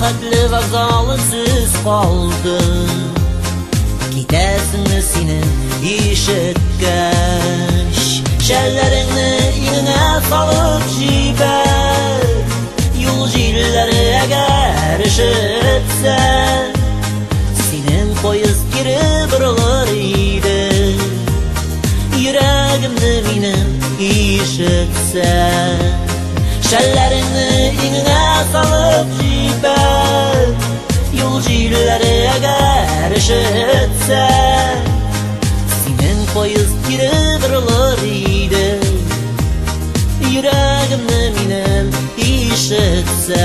Рахатлы вокзалысыз қалды, кетесіңі сенің ишеткәш. Шәлләріңні иңіңә салып жибәр, юл җилләре әгәр ишетсә, синең поезд кире борылыр иде, йөрәгемне минем ишетсә. Шәлләреңне иңіңә салып җибәр, юл җилләре әгәр ишетсә, синең поезд кире борылыр иде, йөрәгемне минем ишетсә.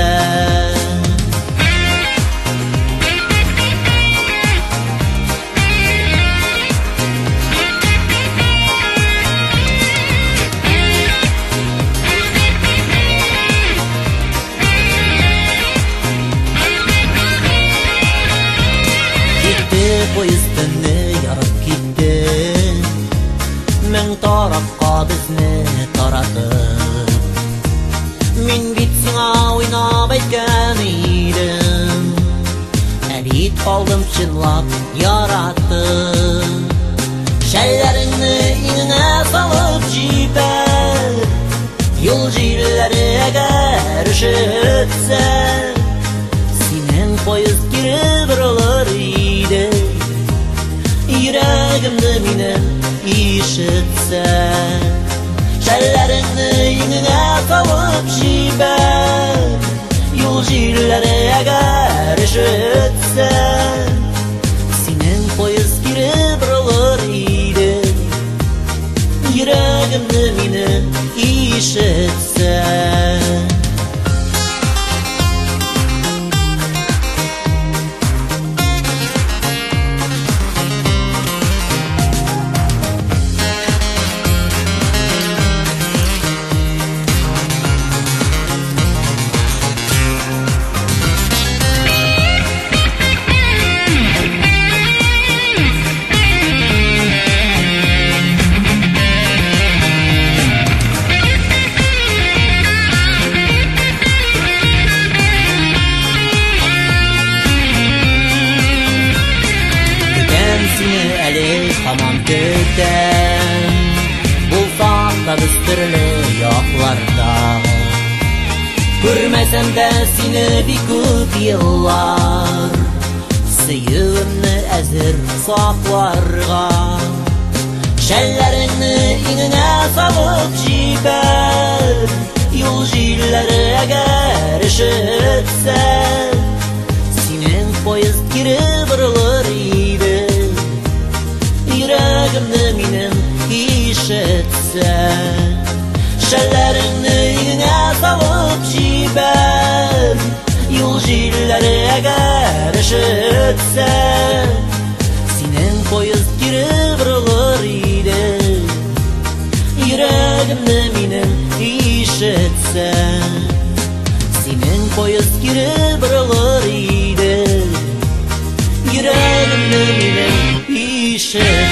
Поездны ярып китте, мең тарапка безне таратып. Мин бит сиңа уйнап әйткән идем, бит калдым чынлап яратып. Шәлләреңне иңеңә салып җибәр, юл җилләре әгәр ишетсә, синең поезд кире борылыр иде, йөрәгемне минем ишетсә. Шәлләреңне иңеңә салып җибәр, юл җилләре әгәр ишетсә, синең поезд кире борылыр иде, йөрәгемне минем ишетсә. Hamam көтәм, булсак та без төрле якларда. Күрмәсәм дә сине бик күп еллар, сөюемне әзер сакларга. Шәлләреңне иңеңә салып җибәр, юл җилләре әгәр ишетсә, синең поезд кире борылыр иде, йөрәгемне минем ишетсә. Шәлләреңне иңеңә салып җибәр, юл җилләре әгәр ишетсә, синең поезд кире борылыр иде, йөрәгемне минем ишетсә. Синең поезд кире борылыр иде, йөрәгемне минем ишетсә.